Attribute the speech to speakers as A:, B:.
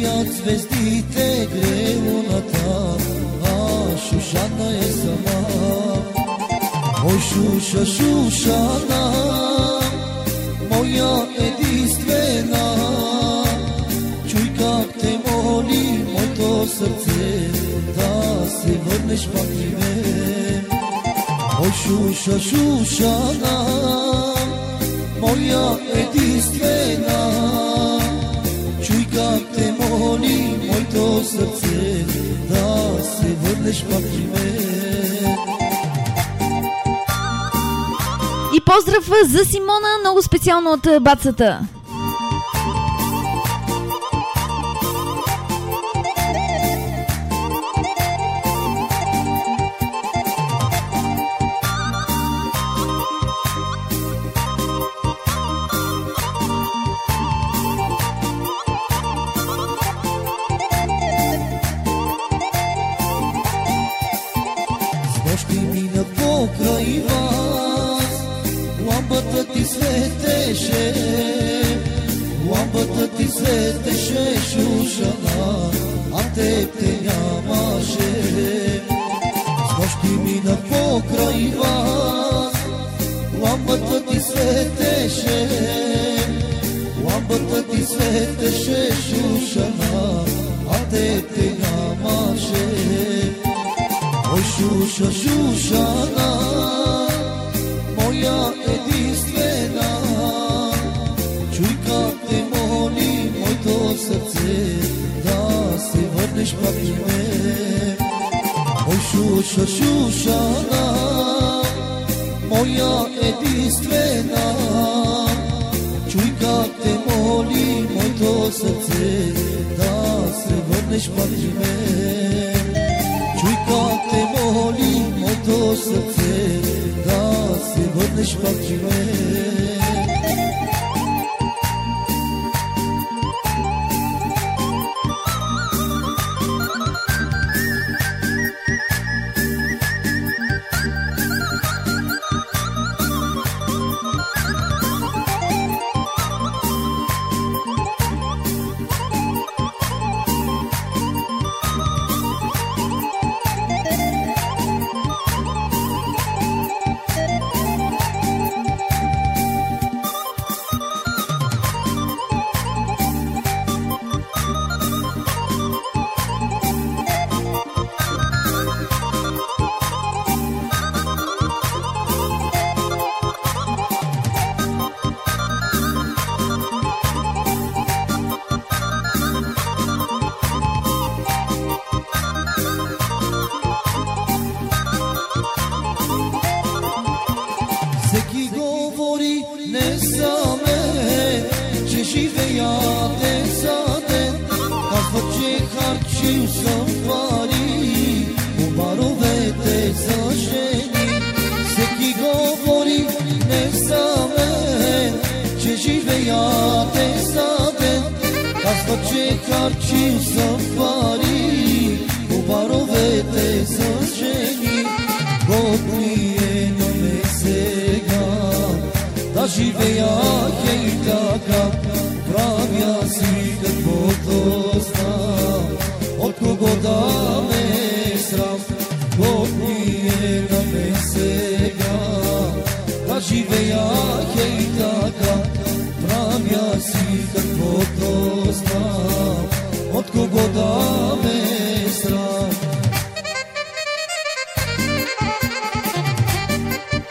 A: греят звездите, грее луната, а Шушана е сама. Ой, Шуша, Шушана, моя единствена, чуй как те моли моето сърце, да се върнеш пак при мен. Ой, Шуша, Шушана, моя единствена, чуй как те моли моето сърце, да се върнеш пак при мен.
B: И поздрав за Симона, много специално от бацата.
A: Лампата ти светеше, Шушана, а теб те нямаше. С нощи минах покрай вас, лампата ти светеше, лампата ти светеше, Шушана, а теб те нямаше. Ой, Шуша, Шушана, моя единствена, чуй как те моли моето сърце, да се върнеш пак при мен. Ой, Шуша, Шушана, моя единствена, чуй как те моли моето сърце, да се върнеш пак при мен. Чуй как те моли моето сърце, да се върнеш пак при мен. От кого да